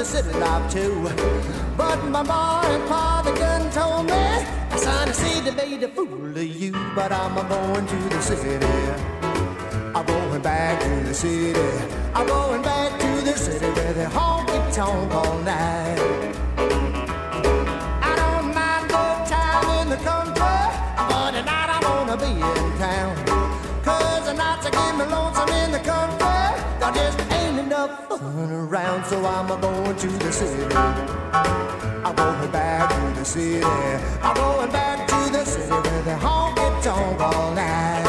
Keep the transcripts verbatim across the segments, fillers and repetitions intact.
the city life too. But my mom and pa, they done told me, son, I see they made a fool of you. But I'm going to the city. I'm going back to the city. I'm going back to the city where they honky tonk all night. I don't mind good time in the country, but tonight I wanna be in town. Cause the nights are getting lonesome in the country. There just ain't enough fun around, so I'm going to the city. I'm going back to the city. I'm going back to the city where they honky tonk all night.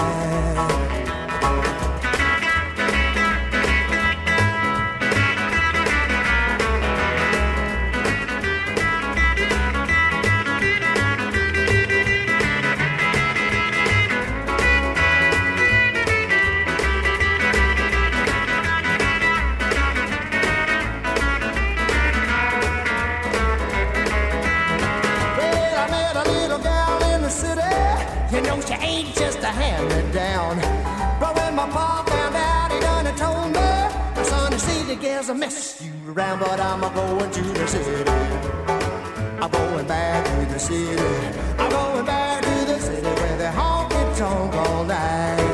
She ain't just a hand-me-down. But when my pa found out, he done it told me, my son, you see the girls will mess you around. But I'm going to the city. I'm going back to the city. I'm going back to the city where they honky tonk all night.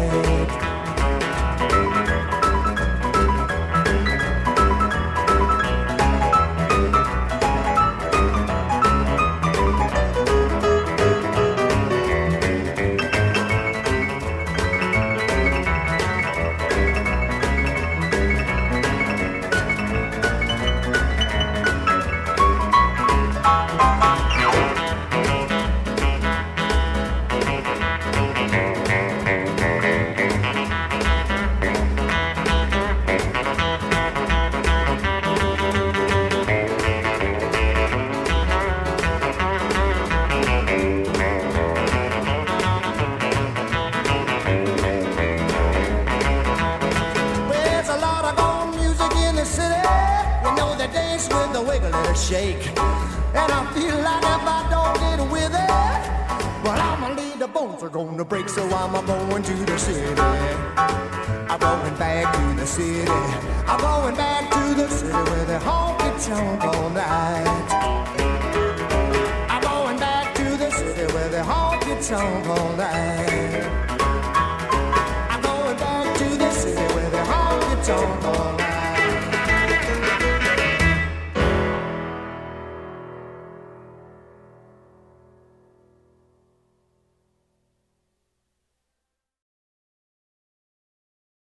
Shake, and I feel like if I don't get with it, well, I'ma leave the bones are gonna break. So I'm going to the city. I'm going back to the city. I'm going back to the city where they honky tonk all night. I'm going back to the city where they honky tonk all night.